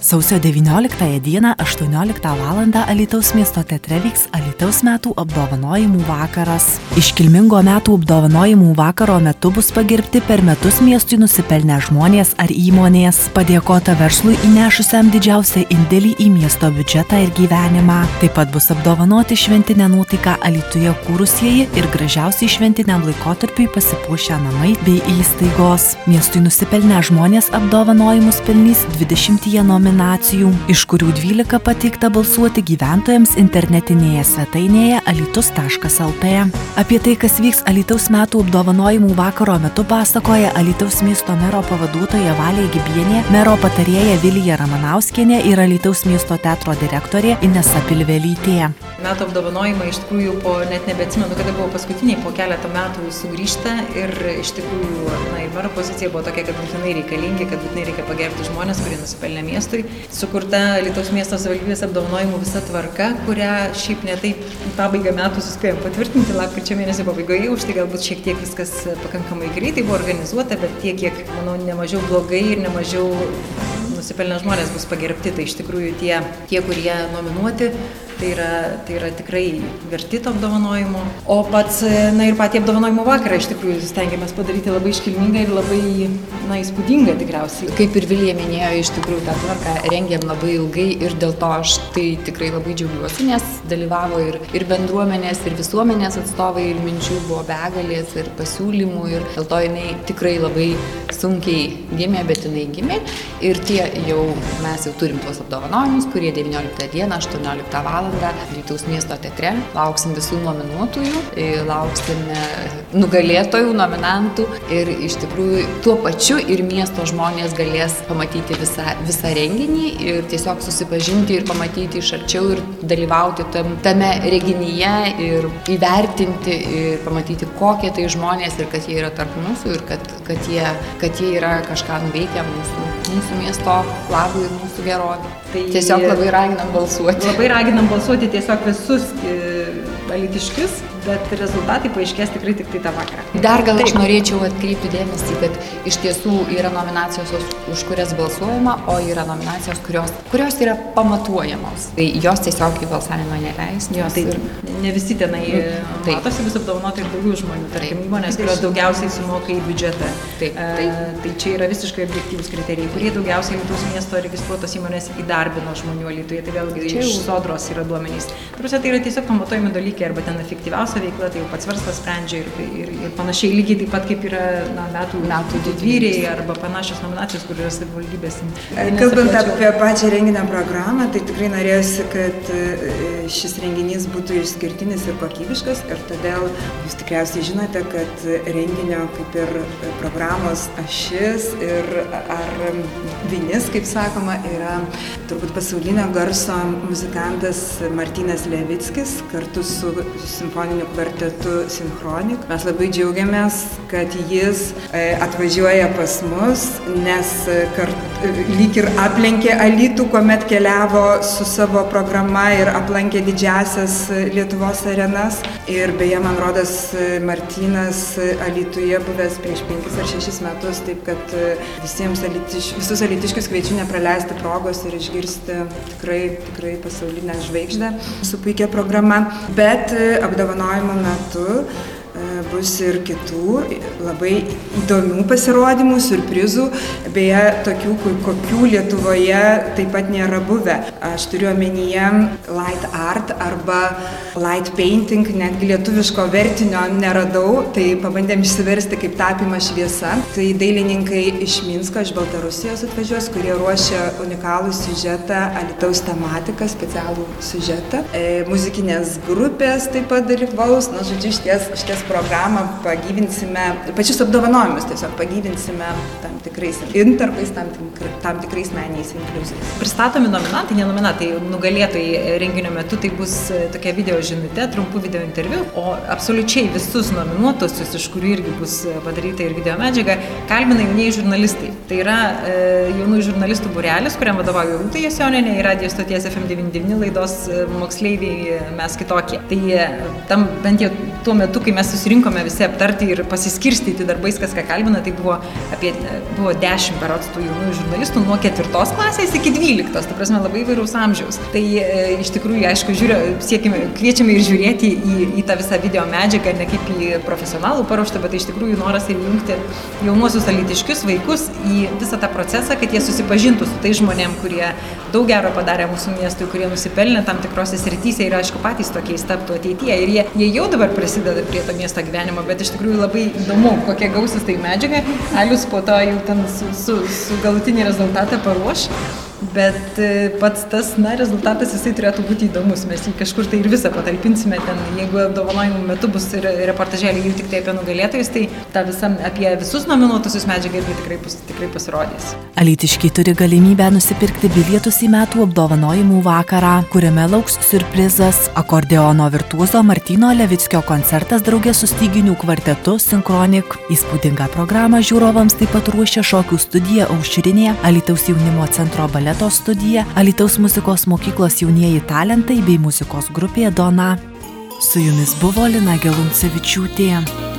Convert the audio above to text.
Sausio 19 dieną 18 val. Alytaus miesto teatre vyks Alytaus metų apdovanojimų vakaras. Iškilmingo metų apdovanojimų vakaro metu bus pagerbti per metus miestui nusipelnę žmonės ar įmonės, padėkota verslui įnešusiam didžiausią indėlį į miesto biudžetą ir gyvenimą. Taip pat bus apdovanoti šventinę nuotaiką Alytuje kūrusieji ir gražiausiai šventiniam laikotarpiui pasipuošę namai bei įstaigos. Miestui nusipelnę žmonės apdovanojimus pelnys 20 nominacijų, iš kurių 12 pateikta balsuoti gyventojams internetinėje svetainėje alytus.lt. Apie tai, kas vyks Alytaus metų apdovanojimų vakaro metu, pasakoja Alytaus miesto mero pavaduotoja Valė Gibienė, mero patarėja Vilija Ramanauskienė ir Alytaus miesto teatro direktorė Inesa Pilvelytė. Metų apdovanojimai iš tikrųjų net nebeatsimenu, kada buvo paskutiniai, po keletą metų sugrįžta ir iš tikrųjų ir mero pozicija buvo tokia, kad būtinai reikalingi, kad būtinai reikia pagerbti žmonės, kurie nusipelnė miestui. Sukurta Alytaus miesto savivaldybės apdovanojimų visa tvarka, kurią šiaip ne taip į pabaigą metų suspėjom patvirtinti lapkričio mėnesio pabaigoje, už tai galbūt šiek tiek viskas pakankamai greitai buvo organizuota, bet tiek, kiek, manau, nemažiau blogai ir nemažiau nusipelnę žmonės bus pagerbti. Tai iš tikrųjų tie kurie nominuoti, tai yra tikrai verti to apdovanojimo. O pats, ir patį apdovanojimo vakarą iš tikrųjų stengiamės padaryti labai iškilmingą ir labai, įspūdingą tikriausiai. Kaip ir Vilija minėjo, iš tikrųjų tą tvarką rengėm labai ilgai ir dėl to aš tai tikrai labai džiaugiuosi, nes dalyvavo ir bendruomenės, ir visuomenės atstovai, ir minčių buvo begalės, ir pasiūlymų, ir dėl to jinai tikrai labai sunkiai gimė, bet jinai gimė. Ir mes jau turim tuos apdovanojimus, kurie 19 dieną, 18 val. Alytaus miesto teatre. Lauksim visų nominuotųjų, lauksim nugalėtojų, nominantų ir iš tikrųjų tuo pačiu ir miesto žmonės galės pamatyti visą renginį ir tiesiog susipažinti ir pamatyti iš arčiau ir dalyvauti tame renginyje ir įvertinti ir pamatyti, kokie tai žmonės ir kad jie yra tarp mūsų ir kad jie yra kažką nuveikę mūsų miesto labui ir mūsų gerovė. Tai tiesiog labai raginam balsuoti. Labai raginam balsuoti tiesiog visus alytiškius, bet rezultatai paaiškės tikrai tik tai tą vakarą. Dar gal aš norėčiau atkreipti dėmesį, kad iš tiesų yra nominacijos, už kurias balsuojama, o yra nominacijos, kurios yra pamatuojamos. Tai jos tiesiog į balsavimą neleis. Ne visi tenai matosi, vis apdovanoti ir daugiau žmonių, tarkim įmonės, kurios daugiausiai sumoka į biudžetą. Tai čia yra visiškai objektyvūs kriterijai, kurie daugiausiai Alytaus miesto registruotos įmonės įdarbino žmonių Alytuje. Tai vėlgi iš Sodros yra duomenys. Tai yra tiesiog pamatuojami dalykai, arba ten efektyviausia veikla, tai jau pats verslas sprendžia ir panašiai, lygiai taip pat kaip yra metų didvyriai arba panašios nominacijos, kur yra savivaldybės. Kalbant apie pačią renginio programą, tai tikrai norėjusi, kad šis renginys būtų išskirtinis ir kokybiškas ir todėl jūs tikriausiai žinote, kad renginio kaip ir programos ašis ar vinis, kaip sakoma, yra turbūt pasaulinio garso muzikantas Martynas Levickis kartu su simfoniniu kvartetu Sinchronik. Mes labai džiaugiamės, kad jis atvažiuoja pas mus, nes lyg ir aplenkė Alytų, kuomet keliavo su savo programa ir aplankė didžiasias Lietuvos arenas. Ir beje, man rodos, Martynas Alytuje buvęs prieš 5 ar 6 metus, taip kad visus alytiškius kviečiu nepraleisti progos ir išgirsti tikrai pasaulinę žvaigždę su puikia programa. Bet apdovanojimo metu bus ir kitų labai įdomių pasirodymų, siurprizų, beje, tokių, kokių Lietuvoje taip pat nėra buvę. Aš turiu omenyje light art arba light painting, netgi lietuviško vertinio neradau, tai pabandėm išsiversti kaip tapymas šviesa. Tai dailininkai iš Minsko, iš Baltarusijos atvažiuos, kurie ruošia unikalų siužetą, Alytaus tematiką, specialų siužetą. Muzikinės grupės taip pat dalyvaus, išties programą pagyvinsime, pačius apdovanojimus tiesiog pagyvinsime tam tikrais intarpais, tam tikrais meniniais inkliuzais. Pristatomi nominantai, ne nominatai, nugalėtojai renginio metu, tai bus tokia video žinutė, trumpų video interviu, o absoliučiai visus nominuotusius, iš kurių irgi bus padaryta ir video medžiaga, kalbina jaunieji žurnalistai. Tai yra jaunųjų žurnalistų būrelis, kuriam vadovauja Rūta Jasionienė ir radijo stoties FM99 laidos Moksleiviai mes kitokie. Tai bent jau tuo metu, kai mes susirinkome visi aptarti ir pasiskirstyti darbais, kas ką kalbina, tai buvo 10 berods tų jaunų žurnalistų nuo 4 klasės iki 12, ta prasme labai įvairaus amžiaus. Tai iš tikrųjų, aišku, kviečiame ir žiūrėti į tą visą video medžiagą, ne kaip į profesionalų paruoštą, bet iš tikrųjų noras ir jungti jaunuosius alytiškius vaikus į visą tą procesą, kad jie susipažintų su tais žmonėm, kurie daug gero padarė mūsų miestui, kurie nusipelnė tam tikrose srityse ir, aišku, patys tokiais taptų ateityje. Ir jie jau dabar prisideda prie to miesto gyvenimo, bet iš tikrųjų labai įdomu, kokia gausis tai medžiaga. Alius po to jau ten su galutinį rezultatą paruoš. Bet pats tas, rezultatas jisai turėtų būti įdomus, mes jį kažkur tai ir visą patalpinsime ten, jeigu apdovanojimų metu bus ir reportažėlį jau tik tai apie nugalėtojus, tai ta visa apie visus nominuotusius medžiagą irgi tikrai pasirodys. Alytiškiai turi galimybę nusipirkti bilietus į metų apdovanojimų vakarą, kuriame lauks siurprizas – akordeono virtuozo Martyno Levickio koncertas drauge su styginių kvartetu Synchronic. Įspūdingą programą žiūrovams taip pat ruošia šokių studija Aušrinė, Alytaus jaunimo centro baleto studija, Alytaus muzikos mokyklos jaunieji talentai bei muzikos grupė Dona. Su jumis buvo Lina Geluncevičiūtė.